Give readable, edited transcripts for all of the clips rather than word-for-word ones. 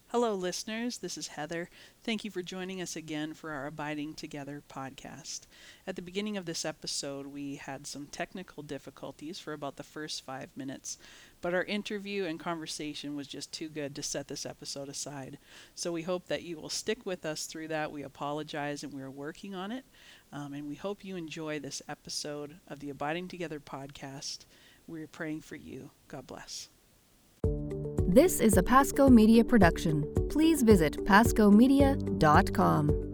Hello, listeners. This is Heather. Thank you for joining us again for our Abiding Together podcast. At the beginning of this episode, we had some technical difficulties for about the first 5 minutes, but our interview and conversation was just too good to set this episode aside. So we hope that you will stick with us through that. We apologize and we're working on it. And we hope you enjoy this episode of the Abiding Together podcast. We're praying for you. God bless. This is a Pasco Media production. Please visit pascomedia.com.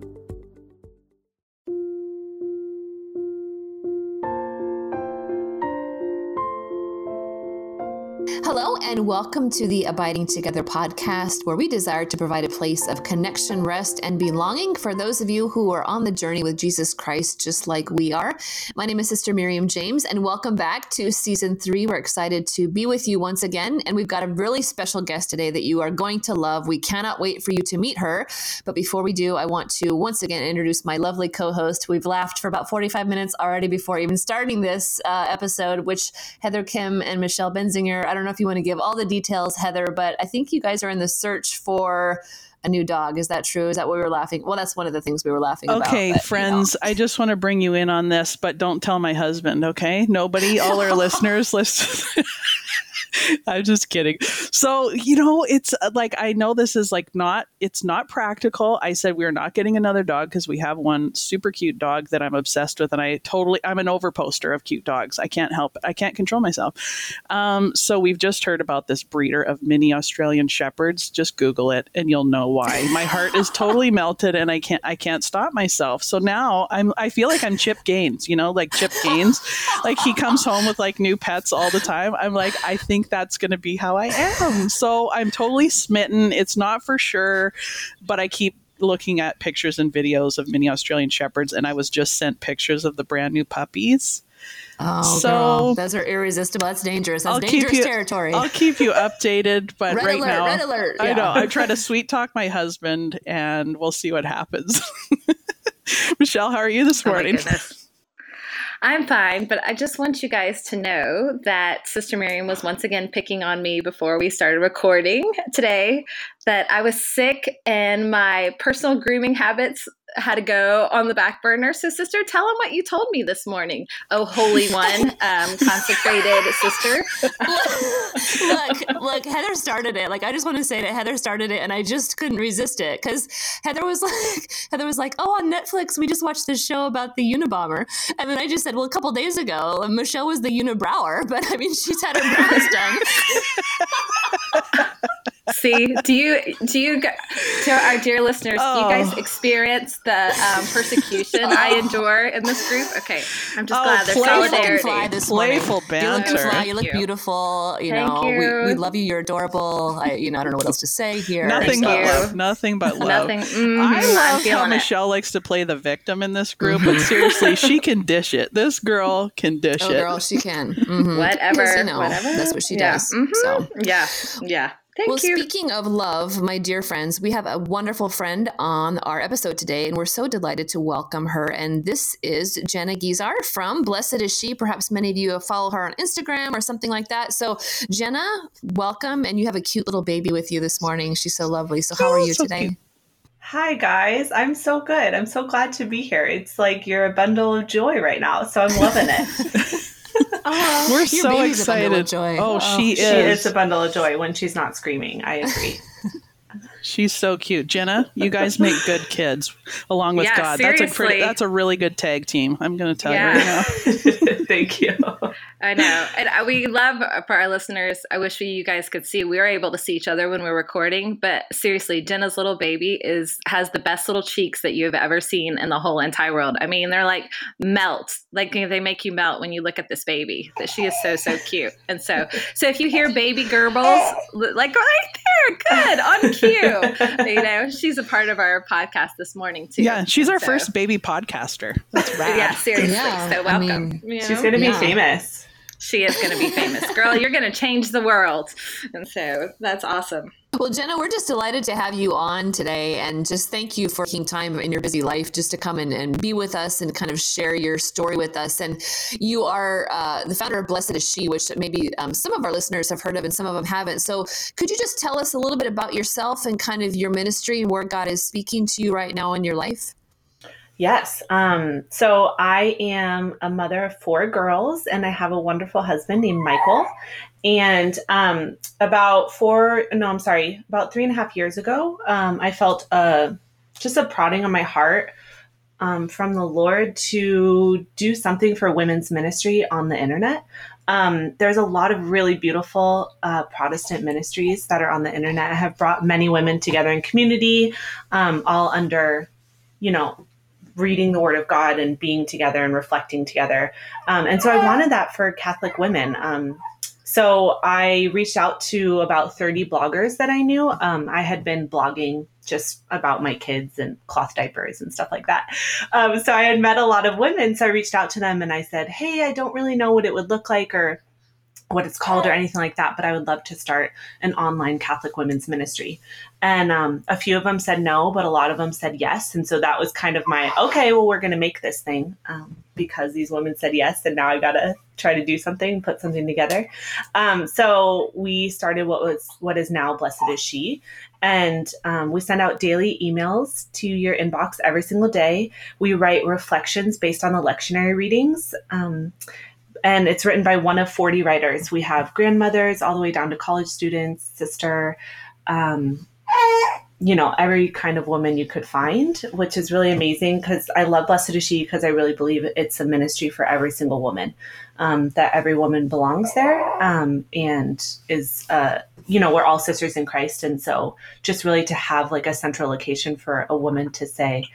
Hello and welcome to the Abiding Together podcast, where we desire to provide a place of connection, rest, and belonging for those of you who are on the journey with Jesus Christ, just like we are. My name is Sister Miriam James, and welcome back to Season 3. We're excited to be with you once again, and we've got a really special guest today that you are going to love. We cannot wait for you to meet her, but before we do, I want to once again introduce my lovely co-host. We've laughed for about 45 minutes already before even starting this episode, which Heather Kim and Michelle Benzinger, I don't know if you want to give all the details, Heather, but I think you guys are in the search for a new dog. Is that true? Is that what we were laughing? Well, that's one of the things we were laughing about. Okay, friends, I just want to bring you in on this, but don't tell my husband, okay? Nobody, all our listeners, listen. I'm just kidding. So, it's like, I know this is like it's not practical. I said we're not getting another dog because we have one super cute dog that I'm obsessed with. And I'm an overposter of cute dogs. I can't help it. I can't control myself. So we've just heard about this breeder of mini Australian Shepherds. Just Google it and you'll know why. My heart is totally melted and I can't stop myself. So now I feel like I'm Chip Gaines, like Chip Gaines, like he comes home with like new pets all the time. I'm like, I think that's going to be how I am. So I'm totally smitten. It's not for sure, but I keep looking at pictures and videos of mini Australian Shepherds, and I was just sent pictures of the brand new puppies. Oh, so girl, those are irresistible. That's dangerous. That's dangerous territory. I'll keep you updated, but red alert. I know. I try to sweet talk my husband, and we'll see what happens. Michelle, how are you this morning? Oh my goodness. I'm fine, but I just want you guys to know that Sister Miriam was once again picking on me before we started recording today, that I was sick and my personal grooming habits had to go on the back burner. So, sister, tell them what you told me this morning. Oh, Holy One, consecrated sister. Look, Heather started it. Like, I just want to say that Heather started it and I just couldn't resist it because Heather was like, oh, on Netflix, we just watched this show about the Unabomber. And then I just said, well, a couple days ago, Michelle was the Unibrower, but I mean, she's had her brows done. See, do you, to our dear listeners, do you guys experience the persecution I endure in this group? Okay, I'm just glad there's solidarity. Playful banter. You look fly. You look beautiful. You Thank know, you. we love you. You're adorable. I don't know what else to say here. Nothing but love. Nothing but love. I love how Michelle likes to play the victim in this group, but seriously, she can dish it. This girl can dish it. Oh, girl, she can. Mm-hmm. Whatever. That's what she does. Mm-hmm. So yeah. Thank you. Speaking of love, my dear friends, we have a wonderful friend on our episode today, and we're so delighted to welcome her. And this is Jenna Gizar from Blessed Is She. Perhaps many of you follow her on Instagram or something like that. So, Jenna, welcome. And you have a cute little baby with you this morning. She's so lovely. So how are you today? Cute. Hi, guys. I'm so good. I'm so glad to be here. It's like you're a bundle of joy right now. So I'm loving it. We're so excited. She is. She is a bundle of joy when she's not screaming. I agree. She's so cute. Jenna, you guys make good kids along with God. Seriously. That's a really good tag team. I'm going to tell you right now. Thank you. I know. And we love, for our listeners, I wish you guys could see, we were able to see each other when we were recording, but seriously, Jenna's little baby has the best little cheeks that you have ever seen in the whole entire world. I mean, they're like melt, like they make you melt when you look at this baby. That she is so, so cute. And so if you hear baby gurbles, like right there, good, on cue. She's a part of our podcast this morning too. Yeah, she's our first baby podcaster. That's rad. Yeah, seriously. Yeah, so welcome. She's going to be famous. She is going to be famous. Girl, you're going to change the world. And so that's awesome. Well, Jenna, we're just delighted to have you on today, and just thank you for taking time in your busy life just to come in and be with us and kind of share your story with us. And you are the founder of Blessed is She, which maybe some of our listeners have heard of and some of them haven't. So could you just tell us a little bit about yourself and kind of your ministry and where God is speaking to you right now in your life? Yes. So I am a mother of 4 girls, and I have a wonderful husband named Michael. And about 3.5 years ago, I felt just a prodding on my heart from the Lord to do something for women's ministry on the internet. There's a lot of really beautiful Protestant ministries that are on the internet. I have brought many women together in community, all under, reading the Word of God and being together and reflecting together. And so I wanted that for Catholic women. So I reached out to about 30 bloggers that I knew. I had been blogging just about my kids and cloth diapers and stuff like that. So I had met a lot of women. So I reached out to them and I said, hey, I don't really know what it would look like or what it's called or anything like that, but I would love to start an online Catholic women's ministry. And a few of them said no, but a lot of them said yes. And so that was kind of my, okay, well, we're going to make this thing because these women said yes. And now I got to try to do something, put something together. So we started what is now Blessed is She. And we send out daily emails to your inbox every single day. We write reflections based on the lectionary readings. And it's written by one of 40 writers. We have grandmothers all the way down to college students, sister, every kind of woman you could find, which is really amazing because I love Blessed is She because I really believe it's a ministry for every single woman, that every woman belongs there and is, we're all sisters in Christ. And so just really to have like a central location for a woman to say,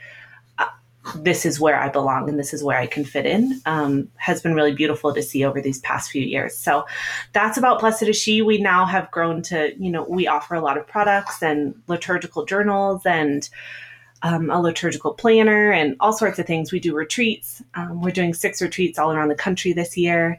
this is where I belong and this is where I can fit in, has been really beautiful to see over these past few years. So that's about Blessed is She. We now have grown to, we offer a lot of products and liturgical journals and a liturgical planner and all sorts of things. We do retreats. We're doing 6 retreats all around the country this year.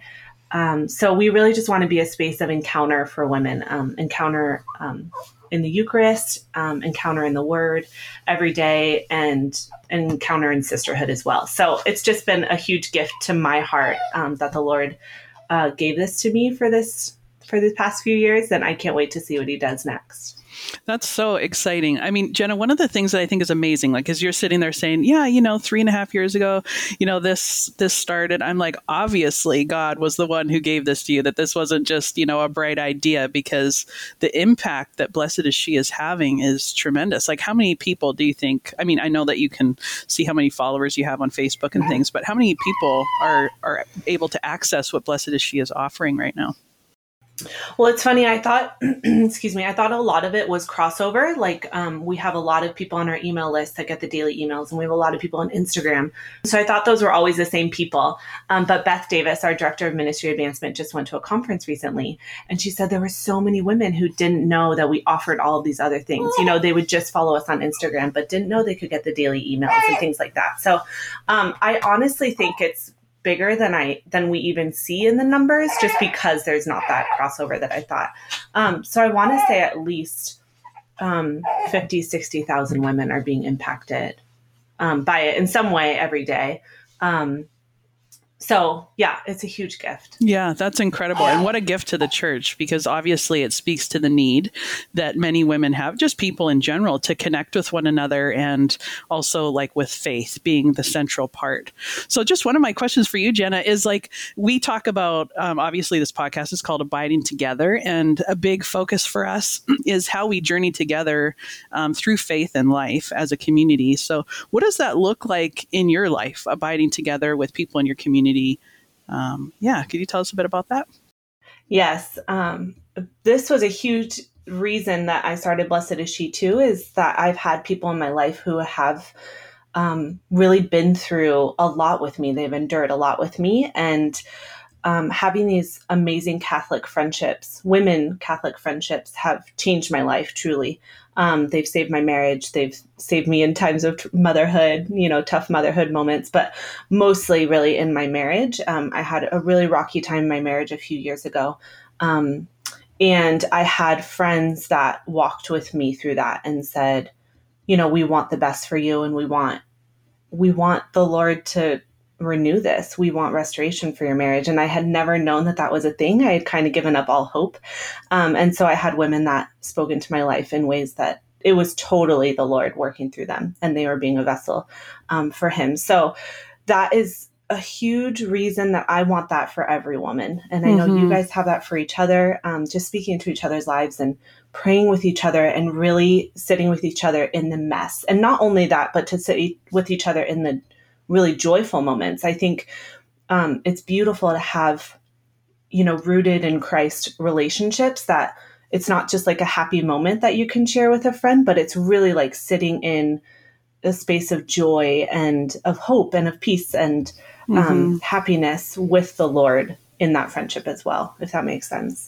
So we really just want to be a space of encounter for women, encounter in the Eucharist, encounter in the Word every day, and encounter in sisterhood as well. So it's just been a huge gift to my heart that the Lord gave this to me for the past few years, and I can't wait to see what He does next. That's so exciting. I mean, Jenna, one of the things that I think is amazing, like, as you're sitting there saying, 3.5 years ago, this started, I'm like, obviously God was the one who gave this to you, that this wasn't just, a bright idea, because the impact that Blessed is She is having is tremendous. Like, how many people do you think, I mean, I know that you can see how many followers you have on Facebook and things, but how many people are able to access what Blessed is She is offering right now? Well, it's funny. I thought, I thought a lot of it was crossover. Like we have a lot of people on our email list that get the daily emails, and we have a lot of people on Instagram. So I thought those were always the same people. But Beth Davis, our director of ministry advancement, just went to a conference recently, and she said there were so many women who didn't know that we offered all of these other things. They would just follow us on Instagram, but didn't know they could get the daily emails and things like that. So I honestly think it's bigger than we even see in the numbers, just because there's not that crossover that I thought. So I want to say at least 50, 60,000 women are being impacted by it in some way every day. So yeah, it's a huge gift. Yeah, that's incredible. And what a gift to the church, because obviously it speaks to the need that many women have, just people in general, to connect with one another, and also like with faith being the central part. So just one of my questions for you, Jenna, is like, we talk about, obviously this podcast is called Abiding Together, and a big focus for us is how we journey together through faith and life as a community. So what does that look like in your life, abiding together with people in your community? Could you tell us a bit about that? Yes. This was a huge reason that I started Blessed is She too, is that I've had people in my life who have really been through a lot with me. They've endured a lot with me, and having these amazing Catholic friendships, women Catholic friendships, have changed my life truly. They've saved my marriage. They've saved me in times of motherhood, tough motherhood moments, but mostly really in my marriage. I had a really rocky time in my marriage a few years ago. And I had friends that walked with me through that and said, you know, we want the best for you, and we want the Lord to renew this. We want restoration for your marriage. And I had never known that that was a thing. I had kind of given up all hope. And so I had women that spoke into my life in ways that it was totally the Lord working through them, and they were being a vessel for him. So that is a huge reason that I want that for every woman. And I know you guys have that for each other, just speaking into each other's lives and praying with each other and really sitting with each other in the mess. And not only that, but to sit with each other in the really joyful moments. I think it's beautiful to have, you know, rooted in Christ relationships, that it's not just like a happy moment that you can share with a friend, but it's really like sitting in a space of joy and of hope and of peace and happiness with the Lord in that friendship as well, if that makes sense.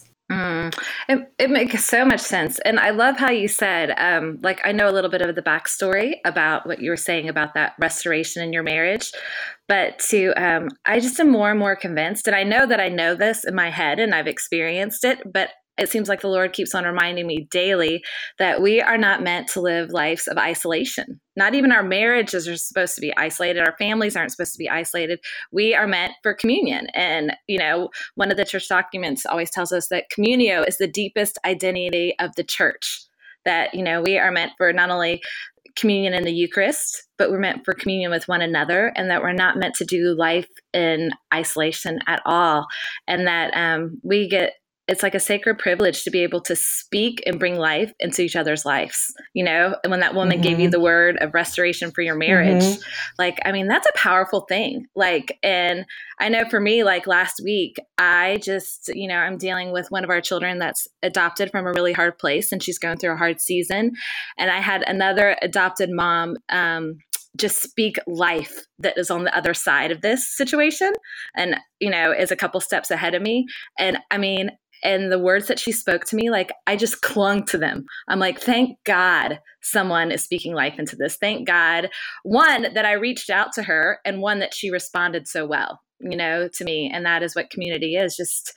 It makes so much sense. And I love how you said, like, I know a little bit of the backstory about what you were saying about that restoration in your marriage, but I just am more and more convinced, and I know that I know this in my head and I've experienced it, but it seems like the Lord keeps on reminding me daily that we are not meant to live lives of isolation. Not even our marriages are supposed to be isolated. Our families aren't supposed to be isolated. We are meant for communion. And, you know, one of the church documents always tells us that communio is the deepest identity of the church. That, you know, we are meant for not only communion in the Eucharist, but we're meant for communion with one another, and that we're not meant to do life in isolation at all. And that it's like a sacred privilege to be able to speak and bring life into each other's lives, you know? And when that woman gave you the word of restoration for your marriage, like, I mean, that's a powerful thing. Like, and I know for me, like last week, I just, you know, I'm dealing with one of our children that's adopted from a really hard place, and she's going through a hard season. And I had another adopted mom, just speak life that is on the other side of this situation, and, you know, is a couple steps ahead of me. And I mean, and the words that she spoke to me, like, I just clung to them. I'm like, thank God someone is speaking life into this. Thank God, one, that I reached out to her, and one, that she responded so well, you know, to me. And that is what community is, just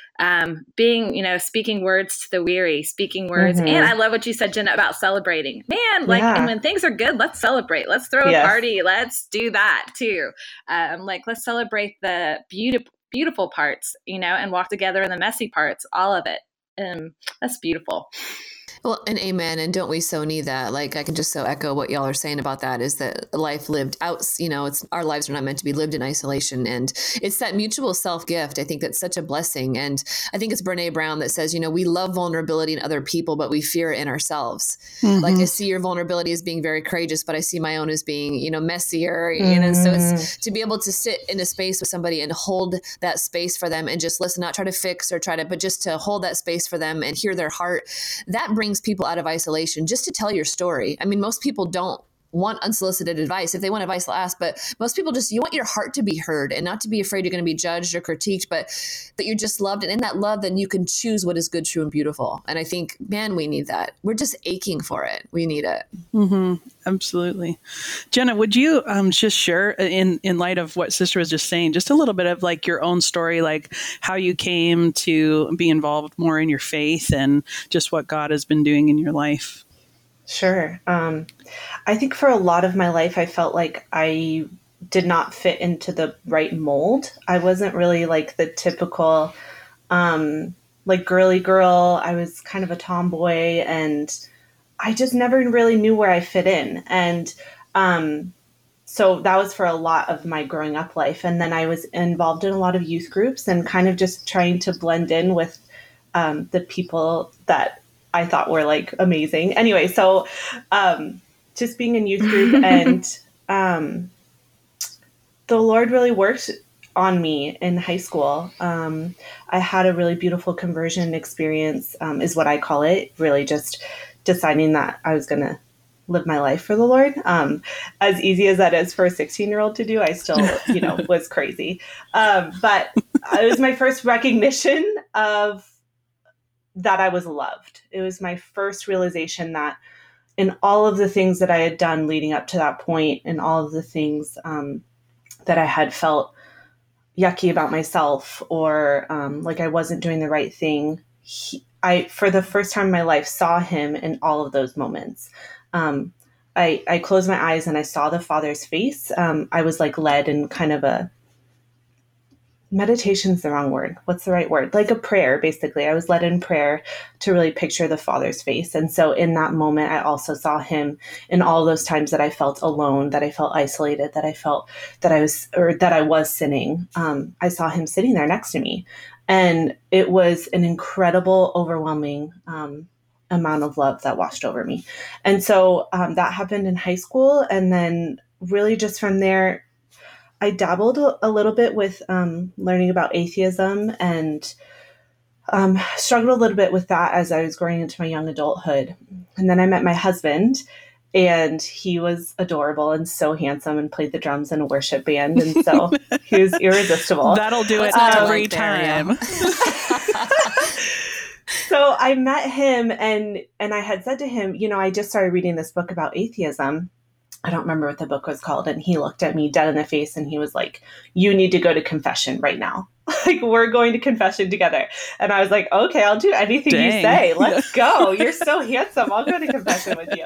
being, you know, speaking words to the weary, speaking words. And I love what you said, Jenna, about celebrating. Man, like, and when things are good, let's celebrate. Let's throw a party. Let's do that too. Like, let's celebrate the beautiful parts, you know, and walk together in the messy parts, all of it. That's beautiful. Well, and amen. And don't we so need that? Like, I can just so echo what y'all are saying about that, is that life lived out, you know, it's, our lives are not meant to be lived in isolation. And it's that mutual self-gift. I think that's such a blessing. And I think it's Brene Brown that says, you know, we love vulnerability in other people, but we fear it in ourselves. Like, I see your vulnerability as being very courageous, but I see my own as being, you know, messier, you know, so it's to be able to sit in a space with somebody and hold that space for them and just listen, not try to fix or but just to hold that space for them and hear their heart. That brings people out of isolation, just to tell your story. I mean, most people don't want unsolicited advice. If they want advice, they'll ask, but most people just, you want your heart to be heard and not to be afraid you're going to be judged or critiqued, but that you're just loved. And in that love, then you can choose what is good, true, and beautiful. And I think, man, we need that. We're just aching for it. We need it. Absolutely. Jenna, would you just share, in light of what Sister was just saying, just a little bit of like your own story, like how you came to be involved more in your faith and just what God has been doing in your life? Sure. I think for a lot of my life, I felt like I did not fit into the right mold. I wasn't really like the typical, like girly girl. I was kind of a tomboy, and I just never really knew where I fit in. And so that was for a lot of my growing up life. And then I was involved in a lot of youth groups and kind of just trying to blend in with the people that I thought were like amazing. Anyway, so just being in youth group, and the Lord really worked on me in high school. I had a really beautiful conversion experience, is what I call it, really just deciding that I was going to live my life for the Lord. As easy as that is for a 16-year-old to do, I still, you know, was crazy. But it was my first recognition of that I was loved. It was my first realization that in all of the things that I had done leading up to that point, and all of the things that I had felt yucky about myself, or like I wasn't doing the right thing, I, for the first time in my life, saw him in all of those moments. I closed my eyes and I saw the Father's face. I was like led in kind of a, meditation's the wrong word. What's the right word? Like a prayer, basically. I was led in prayer to really picture the Father's face. And so in that moment, I also saw him in all those times that I felt alone, that I felt isolated, that I felt that I was sinning. I saw him sitting there next to me. And it was an incredible, overwhelming amount of love that washed over me. And so that happened in high school. And then really just from there, I dabbled a little bit with learning about atheism and struggled a little bit with that as I was growing into my young adulthood. And then I met my husband, and he was adorable and so handsome and played the drums in a worship band. And so he was irresistible. That'll do it every time. So I met him and I had said to him, I just started reading this book about atheism. I don't remember what the book was called. And he looked at me dead in the face and he was like, you need to go to confession right now. Like, we're going to confession together. And I was like, okay, I'll do anything you say. Let's go. You're so handsome. I'll go to confession with you.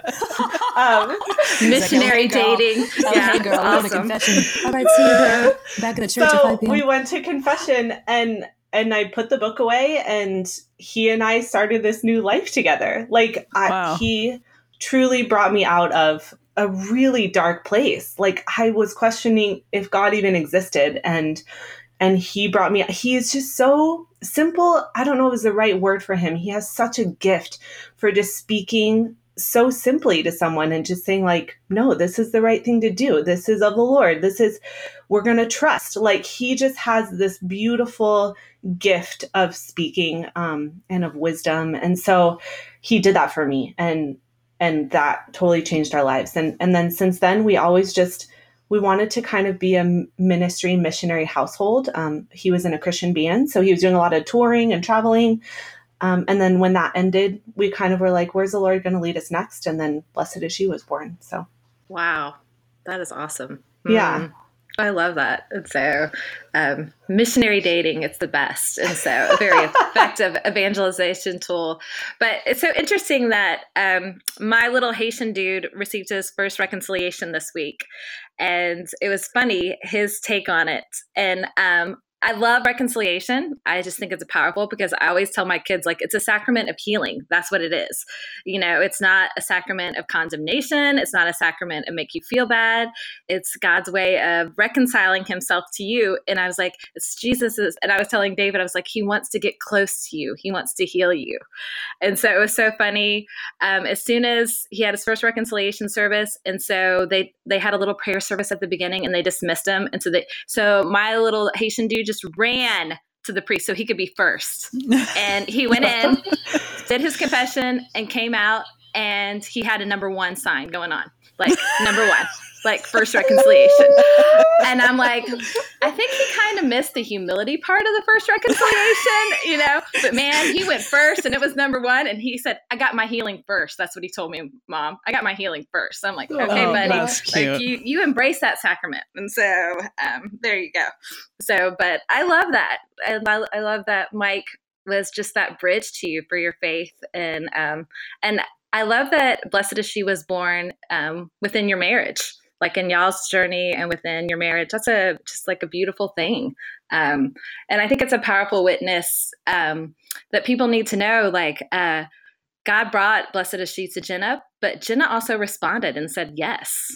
Missionary dating. Hey girl, I'm going to confession. All right, see you there. Back in the church at 5 p.m. We went to confession and I put the book away and he and I started this new life together. Like, wow. He truly brought me out of a really dark place. Like, I was questioning if God even existed, and he brought me, he is just so simple. I don't know if it's the right word for him. He has such a gift for just speaking so simply to someone and just saying like, no, this is the right thing to do. This is of the Lord. We're going to trust. Like, he just has this beautiful gift of speaking and of wisdom. And so he did that for me. And that totally changed our lives. And then since then, we wanted to kind of be a ministry missionary household. He was in a Christian band, so he was doing a lot of touring and traveling. And then when that ended, we kind of were like, where's the Lord going to lead us next? And then Blessed Is She was born. So. Wow. That is awesome. Yeah. I love that. And so missionary dating, it's the best. And so a very effective evangelization tool. But it's so interesting that my little Haitian dude received his first reconciliation this week. And it was funny, his take on it. And I love reconciliation. I just think it's powerful because I always tell my kids, like, it's a sacrament of healing. That's what it is. It's not a sacrament of condemnation. It's not a sacrament of make you feel bad. It's God's way of reconciling himself to you. And I was like, it's Jesus's. And I was telling David, I was like, he wants to get close to you. He wants to heal you. And so it was so funny. As soon as he had his first reconciliation service, and so they had a little prayer service at the beginning and they dismissed him. And so my little Haitian dude just ran to the priest so he could be first. And he went in, did his confession, and came out, and he had a number 1 sign going on, like number 1, like first reconciliation. And I'm like, I think he kind of missed the humility part of the first reconciliation, but man, he went first and it was number 1. And he said, I got my healing first. That's what he told me, Mom. I got my healing first. I'm like, okay, buddy, that's cute. like you embrace that sacrament. And so there you go. So, but I love that. And I love that Mike was just that bridge to you for your faith. And I love that Blessed Is She was born within your marriage. Like in y'all's journey and within your marriage, that's just like a beautiful thing. And I think it's a powerful witness that people need to know, like God brought Blessed Is She to Jenna, but Jenna also responded and said yes,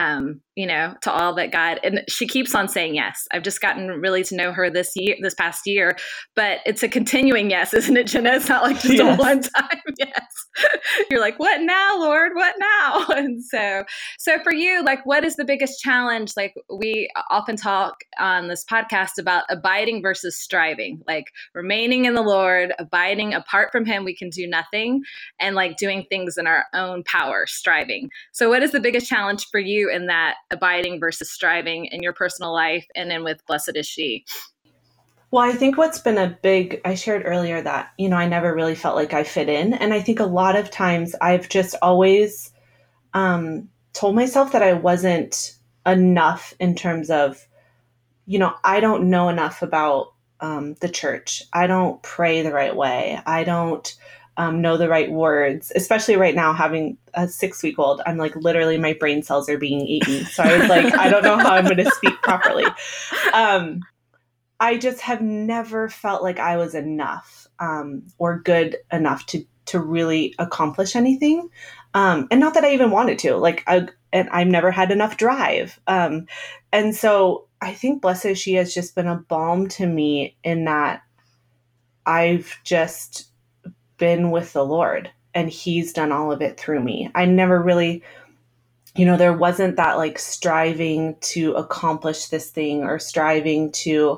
to all that God, and she keeps on saying yes. I've just gotten really to know her this past year, but it's a continuing yes, isn't it, Jenna? It's not like just a one-time yes. You're like, what now, Lord? What now? And so for you, like, what is the biggest challenge? Like, we often talk on this podcast about abiding versus striving, like remaining in the Lord, abiding apart from him, we can do nothing, and like doing things in our own power, striving. So what is the biggest challenge for you in that abiding versus striving in your personal life and then with Blessed Is She? Well, I think what's been I shared earlier that, I never really felt like I fit in. And I think a lot of times I've just always told myself that I wasn't enough in terms of, I don't know enough about the church. I don't pray the right way. I don't know the right words, especially right now having a 6-week-old. I'm like, literally my brain cells are being eaten. So I was like, I don't know how I'm going to speak properly. I just have never felt like I was enough or good enough to really accomplish anything. And not that I even wanted to, and I've never had enough drive. And so I think Blessed Is She has just been a balm to me in that I've just been with the Lord and he's done all of it through me. I never really, there wasn't that like striving to accomplish this thing or striving to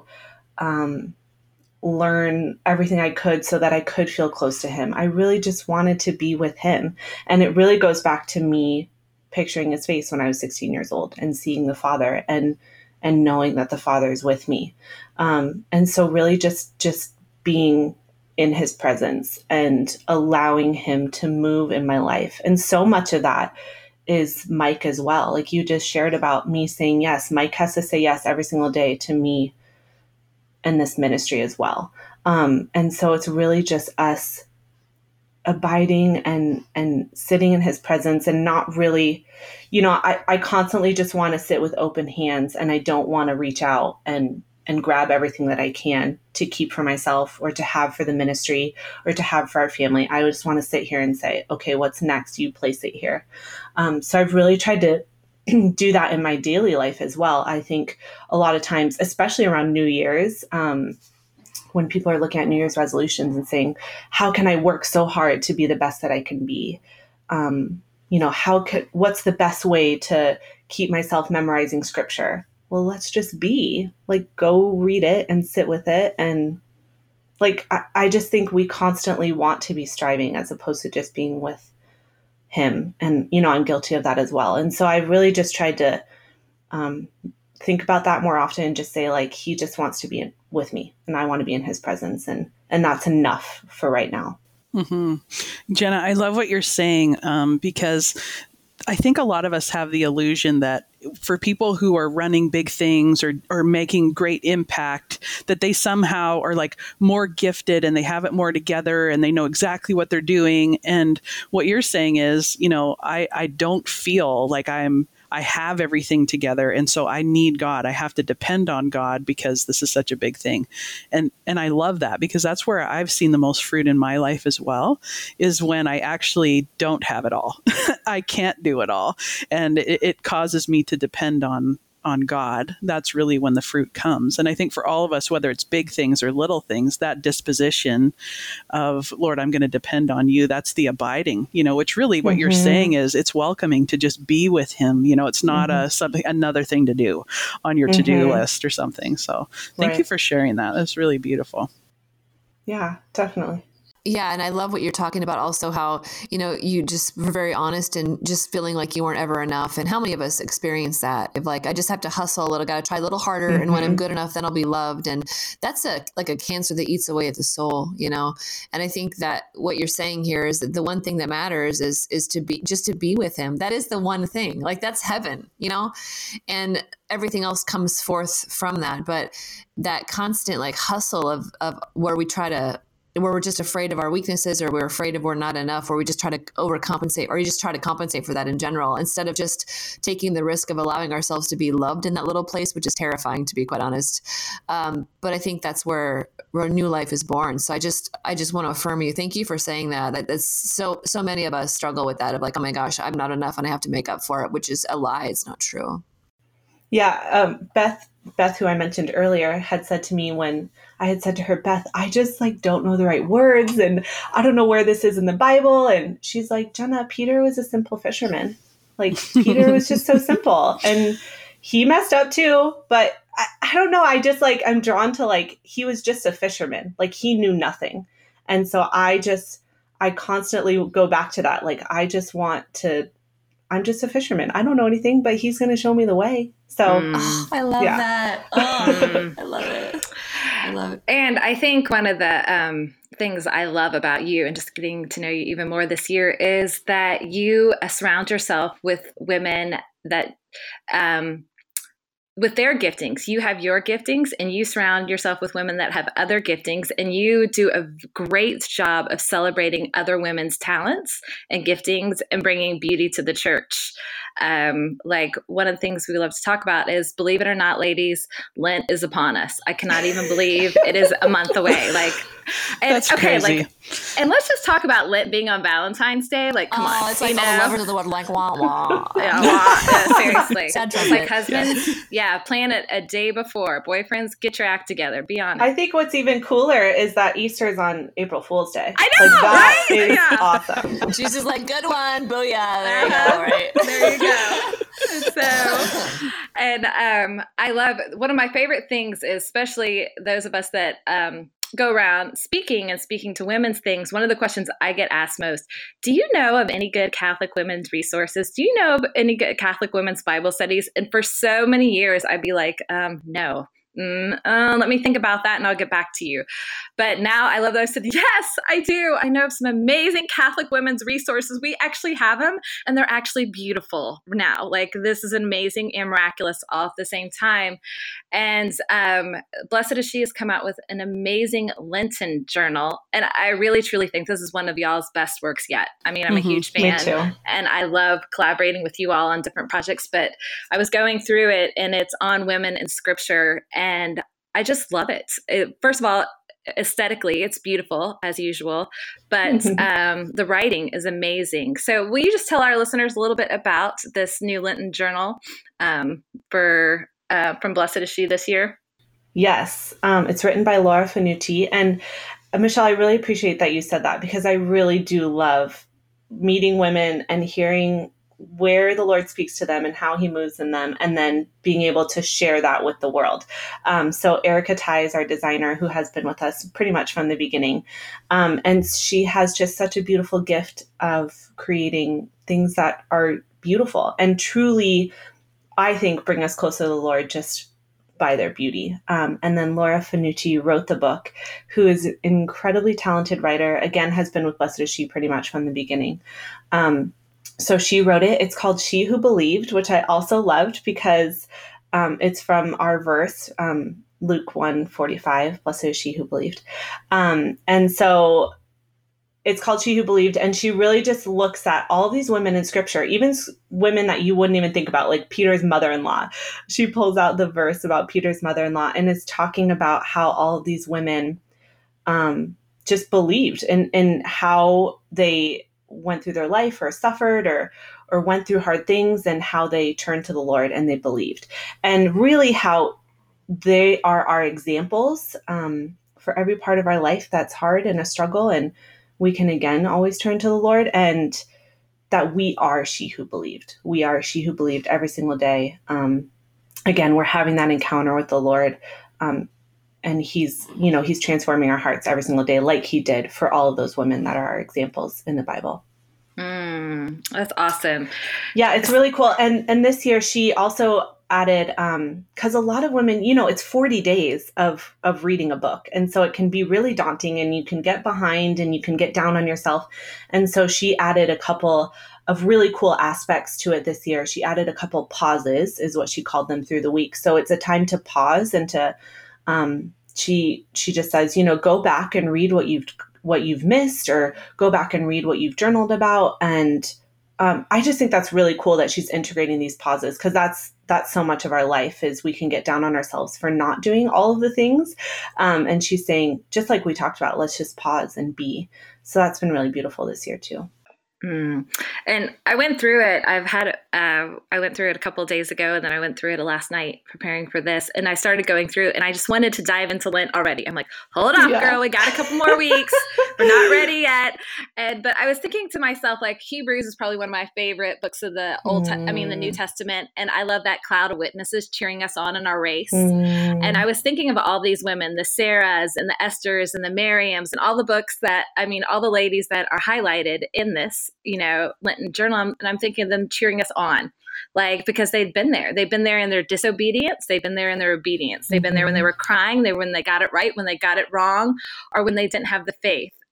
learn everything I could so that I could feel close to him. I really just wanted to be with him. And it really goes back to me picturing his face when I was 16 years old and seeing the Father and knowing that the Father is with me. And so really just being in his presence and allowing him to move in my life. And so much of that is Mike as well. Like you just shared about me saying yes. Mike has to say yes every single day to me in this ministry as well. And so it's really just us abiding and sitting in his presence and not really, I constantly just want to sit with open hands and I don't want to reach out and grab everything that I can to keep for myself or to have for the ministry or to have for our family. I just want to sit here and say, okay, what's next? You place it here. So I've really tried to do that in my daily life as well. I think a lot of times, especially around New Year's, when people are looking at New Year's resolutions and saying, how can I work so hard to be the best that I can be? What's the best way to keep myself memorizing scripture? Well, let's just be go read it and sit with it. And I just think we constantly want to be striving as opposed to just being with him. And, I'm guilty of that as well. And so I really just tried to think about that more often and just say he just wants to be with me and I want to be in his presence. And that's enough for right now. Mm-hmm. Jenna, I love what you're saying because I think a lot of us have the illusion that for people who are running big things or making great impact, that they somehow are more gifted and they have it more together and they know exactly what they're doing. And what you're saying is, I don't feel like I have everything together. And so I need God. I have to depend on God because this is such a big thing. And I love that because that's where I've seen the most fruit in my life as well, is when I actually don't have it all. I can't do it all. And it causes me to depend on God. That's really when the fruit comes. And I think for all of us, whether it's big things or little things, that disposition of, Lord, I'm going to depend on you, that's the abiding, which really what you're saying is it's welcoming to just be with him. It's not another thing to do on your to-do list or something. So thank you for sharing that. That's really beautiful. Yeah, definitely. Yeah. And I love what you're talking about also, how, you just were very honest and just feeling like you weren't ever enough. And how many of us experience that? If I just have to hustle a little, got to try a little harder. And when I'm good enough, then I'll be loved. And that's a cancer that eats away at the soul, And I think that what you're saying here is that the one thing that matters is to be with him. That is the one thing, that's heaven, and everything else comes forth from that. But that constant hustle of where we're just afraid of our weaknesses, or we're afraid of we're not enough, or we just try to overcompensate, or you just try to compensate for that in general, instead of just taking the risk of allowing ourselves to be loved in that little place, which is terrifying, to be quite honest. But I think that's where new life is born. So I just want to affirm you. Thank you for saying that. That's so many of us struggle with that of oh my gosh, I'm not enough and I have to make up for it, which is a lie. It's not true. Yeah. Beth, who I mentioned earlier, had said to me when I had said to her, Beth, I just don't know the right words and I don't know where this is in the Bible. And she's like, Jenna, Peter was a simple fisherman. Peter was just so simple and he messed up too. But I don't know. I just I'm drawn to he was just a fisherman. He knew nothing. And so I constantly go back to that. I'm just a fisherman. I don't know anything, but he's going to show me the way. So I love that. Oh, I love it. I love it. And I think one of the things I love about you and just getting to know you even more this year is that you surround yourself with women that with their giftings. You have your giftings, and you surround yourself with women that have other giftings, and you do a great job of celebrating other women's talents and giftings and bringing beauty to the church. Like one of the things we love to talk about is, believe it or not, ladies, Lent is upon us. I cannot even believe it is a month away. Like, and, That's crazy. Like, and let's just talk about Lent being on Valentine's Day. Like, come on, it's like all the lovers of the world, like wah wah. Seriously, Sad it's like husbands, plan it a day before. Boyfriends, get your act together. Be honest. I think what's even cooler is that Easter is on April Fool's Day. I know, like, that right? is awesome. Jesus, like, good one, booyah. There you go, right? There you go. So, and I love, one of my favorite things is, especially those of us that go around speaking to women's things, one of the questions I get asked most, do you know of any good Catholic women's resources? Do you know of any good Catholic women's Bible studies? And for so many years, I'd be like, no. Let me think about that and I'll get back to you. But now I love that I said, yes, I do. I know of some amazing Catholic women's resources. We actually have them, and they're actually beautiful now. Like, this is amazing and miraculous all at the same time. And Blessed is She has come out with an amazing Lenten journal. And I really, truly think this is one of y'all's best works yet. I mean, I'm a huge fan. Me too. And I love collaborating with you all on different projects. But I was going through it, and it's on women in scripture. And I just love it. First of all, aesthetically, it's beautiful as usual, but the writing is amazing. So will you just tell our listeners a little bit about this new Lenten journal from Blessed is She this year? Yes. It's written by Laura Fanucci. And Michelle, I really appreciate that you said that, because I really do love meeting women and hearing where the Lord speaks to them and how he moves in them, and then being able to share that with the world. So Erica Tai is our designer, who has been with us pretty much from the beginning. And she has just such a beautiful gift of creating things that are beautiful and truly, I think, bring us closer to the Lord just by their beauty. And then Laura Fanucci wrote the book, who is an incredibly talented writer, again, has been with Blessed is She pretty much from the beginning. So she wrote it. It's called She Who Believed, which I also loved because it's from our verse, Luke 1:45, blessed is she who believed. And so it's called She Who Believed. And she really just looks at all these women in scripture, even women that you wouldn't even think about, like Peter's mother-in-law. She pulls out the verse about Peter's mother-in-law and is talking about how all of these women just believed and how they went through their life or suffered or went through hard things, and how they turned to the Lord and they believed, and really how they are our examples for every part of our life that's hard and a struggle. And we can, again, always turn to the Lord, and that we are she who believed. We are she who believed every single day. Again, we're having that encounter with the Lord. And he's transforming our hearts every single day, like he did for all of those women that are our examples in the Bible. That's awesome. Yeah, it's really cool. And this year she also added, because a lot of women, it's 40 days of reading a book. And so it can be really daunting, and you can get behind and you can get down on yourself. And so she added a couple of really cool aspects to it this year. She added a couple pauses, is what she called them, through the week. So it's a time to pause and to she just says, go back and read what you've missed, or go back and read what you've journaled about. And I just think that's really cool that she's integrating these pauses, because that's so much of our life, is we can get down on ourselves for not doing all of the things. And she's saying, just like we talked about, let's just pause and be. So that's been really beautiful this year too. And I went through it. I went through it a couple of days ago, and then I went through it last night preparing for this. And I started going through, and I just wanted to dive into Lent already. I'm like, hold up, girl, we got a couple more weeks. We're not ready yet. But I was thinking to myself, like, Hebrews is probably one of my favorite books of the the New Testament. And I love that cloud of witnesses cheering us on in our race. And I was thinking of all these women, the Sarahs and the Esthers and the Miriams, and all the books all the ladies that are highlighted in this, Lenten journal. And I'm thinking of them cheering us on, like, because they've been there. They've been there in their disobedience. They've been there in their obedience. They've been there when they were crying. When they got it right, when they got it wrong, or when they didn't have the faith.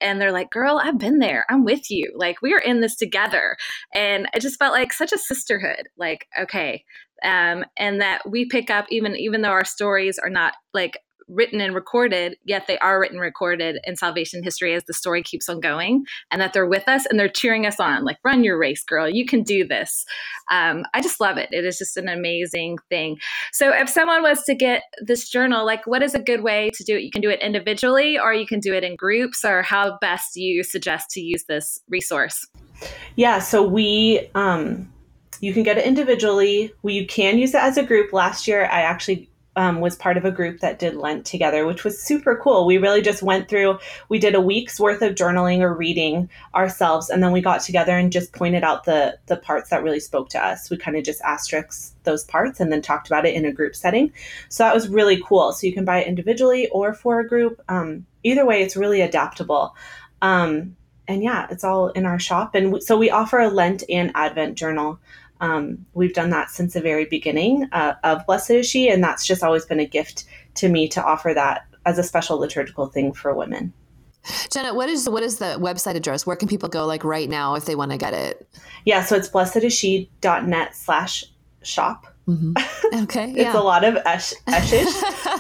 and they're like, girl, I've been there. I'm with you. Like, we are in this together. And it just felt like such a sisterhood. Like, okay. And that we pick up, even though our stories are not like written and recorded, yet they are written and recorded in salvation history as the story keeps on going, and that they're with us and they're cheering us on, like, run your race, girl, you can do this. I just love it. It is just an amazing thing. So if someone was to get this journal, like, what is a good way to do it? You can do it individually, or you can do it in groups, or how best do you suggest to use this resource? Yeah, so we you can get it individually. You can use it as a group. Last year I actually was part of a group that did Lent together, which was super cool. We really just went through, we did a week's worth of journaling or reading ourselves, and then we got together and just pointed out the parts that really spoke to us. We kind of just asterisked those parts and then talked about it in a group setting. So that was really cool. So you can buy it individually or for a group. Either way, it's really adaptable. And yeah, it's all in our shop. And so we offer a Lent and Advent journal. We've done that since the very beginning of Blessed Is She, and that's just always been a gift to me to offer that as a special liturgical thing for women. Jenna, what is the website address? Where can people go, like, right now if they want to get it? Yeah, so it's blessedisshe.net/shop. Mm-hmm. Okay, It's a lot of eshish.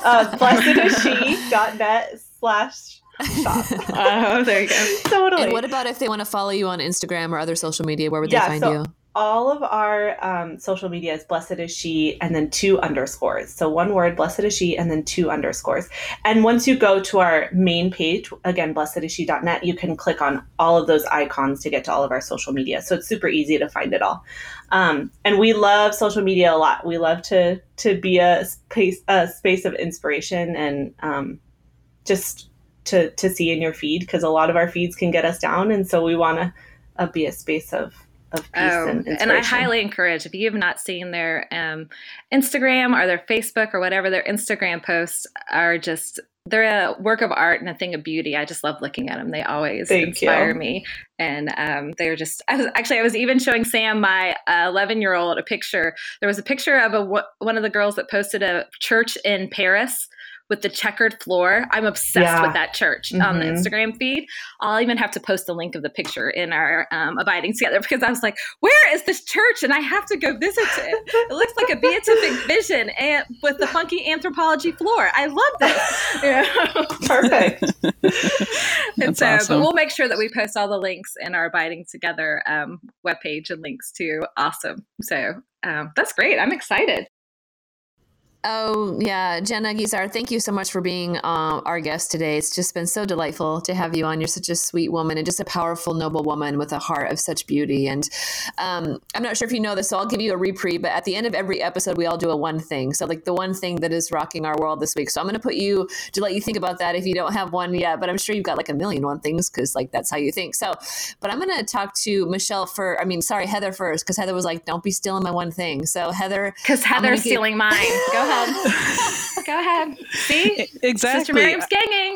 blessedisshe.net/shop. Oh, there you go. Totally. And what about if they want to follow you on Instagram or other social media? Where would they find you? All of our social media is Blessed Is She and then 2 underscores. So one word, Blessed Is She, and then 2 underscores. And once you go to our main page, again, blessedisshe.net, you can click on all of those icons to get to all of our social media. So it's super easy to find it all. And we love social media a lot. We love to be a space of inspiration and just to see in your feed, because a lot of our feeds can get us down. And so we want to be a space of peace and inspiration. And I highly encourage, if you have not seen their Instagram or their Facebook or whatever, their Instagram posts are just, they're a work of art and a thing of beauty. I just love looking at them. They always inspire me. And they're just, I was even showing Sam, my 11-year-old, a picture. There was a picture of one of the girls that posted a church in Paris with the checkered floor. I'm obsessed with that church on the Instagram feed. I'll even have to post a link of the picture in our Abiding Together, because I was like, where is this church? And I have to go visit it. It looks like a beatific vision and with the funky anthropology floor. I love this. Yeah. Perfect. And so, awesome. But we'll make sure that we post all the links in our Abiding Together webpage and links to. Awesome. So that's great. I'm excited. Oh, yeah. Jenna Guizar, thank you so much for being our guest today. It's just been so delightful to have you on. You're such a sweet woman and just a powerful, noble woman with a heart of such beauty. And I'm not sure if you know this, so I'll give you a reprieve. But at the end of every episode, we all do a one thing. So like the one thing that is rocking our world this week. So I'm going to let you think about that if you don't have one yet. But I'm sure you've got like a million one things, because like that's how you think. So, but I'm going to talk to Heather first, because Heather was like, don't be stealing my one thing. So Heather. Because Heather's stealing mine. Go ahead. Go ahead. See? Exactly. Sister Miriam's ganging.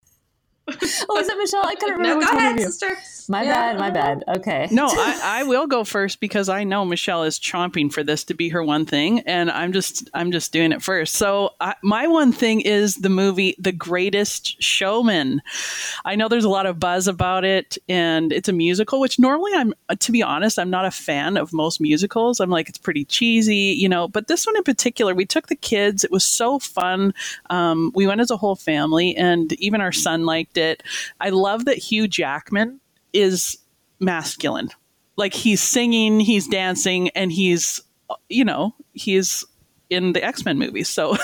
Oh, is it Michelle? I couldn't remember. No, go ahead, you. sister. My bad. Okay. No, I will go first, because I know Michelle is chomping for this to be her one thing, and I'm just doing it first. So my one thing is the movie The Greatest Showman. I know there's a lot of buzz about it, and it's a musical, which normally to be honest, I'm not a fan of most musicals. I'm like, it's pretty cheesy, but this one in particular, we took the kids. It was so fun. We went as a whole family, and even our son liked it. I love that Hugh Jackman is masculine. Like, he's singing, he's dancing, and he's in the X-Men movies. So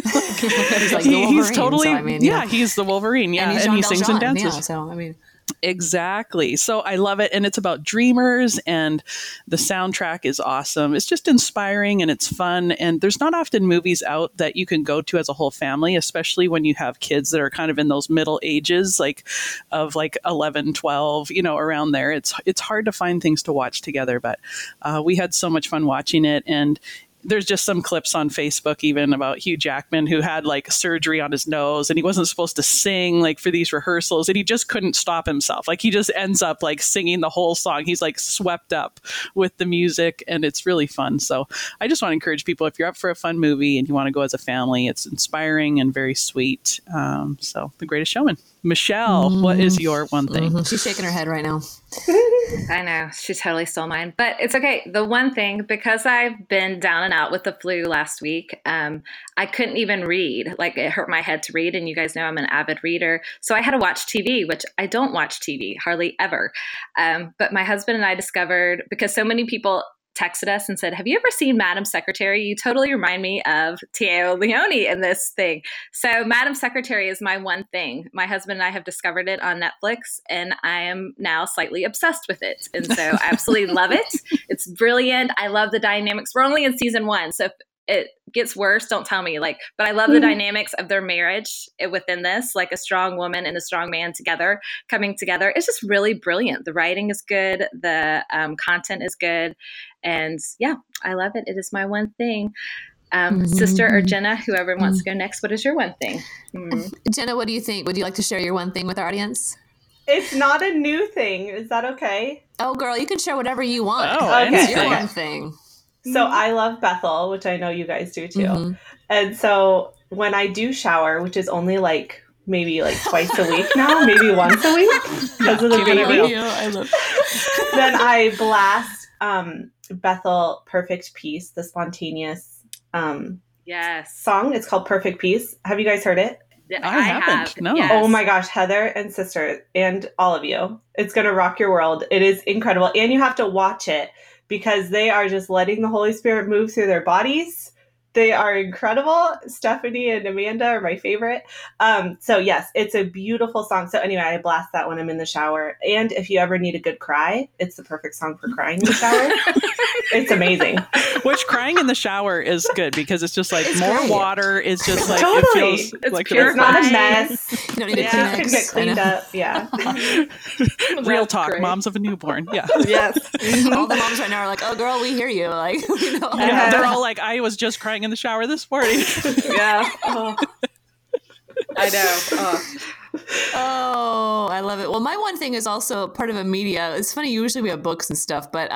he's totally, he's the Wolverine. Yeah. And he sings and dances. Yeah, so, Exactly. So I love it. And it's about dreamers, and the soundtrack is awesome. It's just inspiring and it's fun. And there's not often movies out that you can go to as a whole family, especially when you have kids that are kind of in those middle ages, of 11, 12, around there. It's hard to find things to watch together, but we had so much fun watching it. And there's just some clips on Facebook even about Hugh Jackman, who had surgery on his nose, and he wasn't supposed to sing for these rehearsals, and he just couldn't stop himself. He just ends up singing the whole song. He's swept up with the music, and it's really fun. So I just want to encourage people, if you're up for a fun movie and you want to go as a family, it's inspiring and very sweet. So The Greatest Showman. Michelle, what is your one thing? Mm-hmm. She's shaking her head right now. I know, she totally stole mine, but it's okay. The one thing, because I've been down and out with the flu last week, I couldn't even read. Like, it hurt my head to read, and you guys know I'm an avid reader. So I had to watch TV, which I don't watch TV hardly ever. But my husband and I discovered, because so many people texted us and said, have you ever seen Madam Secretary? You totally remind me of Téa Leoni in this thing. So Madam Secretary is my one thing. My husband and I have discovered it on Netflix, and I am now slightly obsessed with it. And so I absolutely love it. It's brilliant. I love the dynamics. We're only in season 1. So if it gets worse, don't tell me. But I love the dynamics of their marriage within this, like a strong woman and a strong man together, coming together. It's just really brilliant. The writing is good. The content is good. And yeah, I love it. It is my one thing. Sister or Jenna, whoever wants to go next, what is your one thing? Jenna, what do you think? Would you like to share your one thing with our audience? It's not a new thing. Is that okay? Oh, girl, you can share whatever you want. Oh, okay. It's your Okay. one thing. So I love Bethel, which I know you guys do too. And so when I do shower, which is only maybe twice a week now, maybe once a week because of the baby, I love then I blast Bethel Perfect Peace, the spontaneous Yes. song. It's called Perfect Peace. Have you guys heard it? I haven't. No. Yes. Oh my gosh, Heather and sister and all of you. It's going to rock your world. It is incredible. And you have to watch it because they are just letting the Holy Spirit move through their bodies. They are incredible. Stephanie and Amanda are my favorite. So yes, it's a beautiful song. So anyway, I blast that when I'm in the shower. And if you ever need a good cry, it's the perfect song for crying in the shower. It's amazing. Which crying in the shower is good because it's just It's more great. water. It's just like Totally. it feels It's like pure It's not a Fine. mess. You don't need It a just Kleenex. can get cleaned I know. up. Yeah. real That's talk. great. Moms of a newborn. Yeah. Yes. All the moms right now are like, oh, girl, we hear you. Like, we know. Yeah, they're all like, I was just crying in the shower this morning. Yeah. Oh. I know. Oh. Oh, I love it. Well, my one thing is also part of a media. It's funny, usually we have books and stuff, but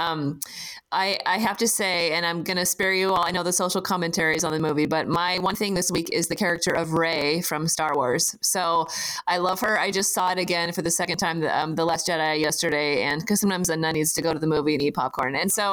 I have to say, and I'm going to spare you all, I know the social commentaries on the movie, but my one thing this week is the character of Rey from Star Wars. So I love her. I just saw it again for the second time, The Last Jedi yesterday, and because sometimes a nun needs to go to the movie and eat popcorn. And so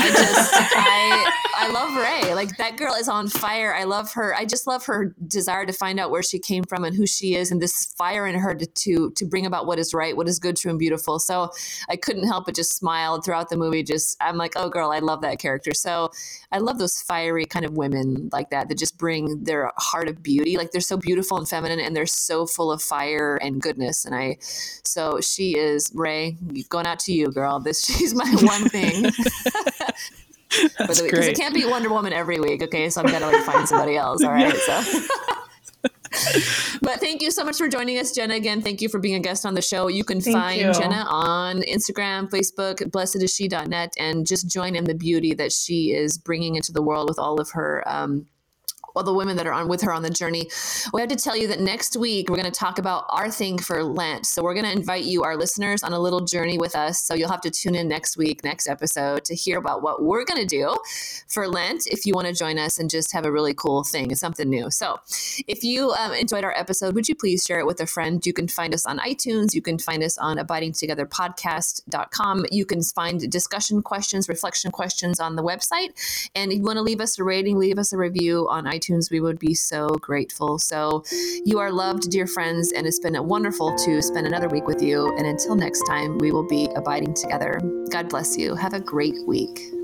I love Rey. Like, that girl is on fire. I love her. I just love her desire to find out where she came from and who she is, and this fire in her to bring about what is right, what is good, true, and beautiful. So I couldn't help but just smile throughout the movie. I'm like, oh girl, I love that character. So I love those fiery kind of women like that just bring their heart of beauty. Like, they're so beautiful and feminine, and they're so full of fire and goodness. And so she is Rey. Going out to you, girl. She's my one thing. That's Because great. it can't be Wonder Woman every week. Okay, so I'm gonna find somebody else. All right, so. But thank you so much for joining us, Jenna. Again, thank you for being a guest on the show. You can find you. Jenna on Instagram, Facebook, blessedisshe.net, and just join in the beauty that she is bringing into the world with all of her all the women that are on with her on the journey. We have to tell you that next week we're going to talk about our thing for Lent. So we're going to invite you, our listeners, on a little journey with us. So you'll have to tune in next week, next episode, to hear about what we're going to do for Lent if you want to join us and just have a really cool thing. It's something new. So if you enjoyed our episode, would you please share it with a friend? You can find us on iTunes. You can find us on abidingtogetherpodcast.com. You can find discussion questions, reflection questions on the website. And if you want to leave us a rating, leave us a review on iTunes, we would be so grateful. So you are loved, dear friends, and it's been wonderful to spend another week with you. And until next time, we will be abiding together. God bless you. Have a great week.